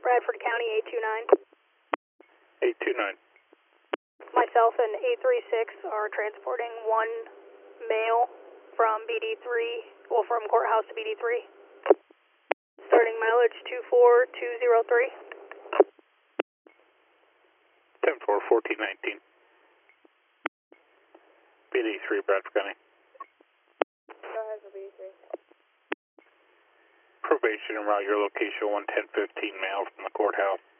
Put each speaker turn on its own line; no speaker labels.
Bradford County 829.
829.
Myself and 836 are transporting one male from BD3, well, from courthouse to BD3. Starting mileage 24203.
10-4, 1419. BD3, Bradford County.
Go ahead for BD3.
Probation and route your location 11015 male from the courthouse.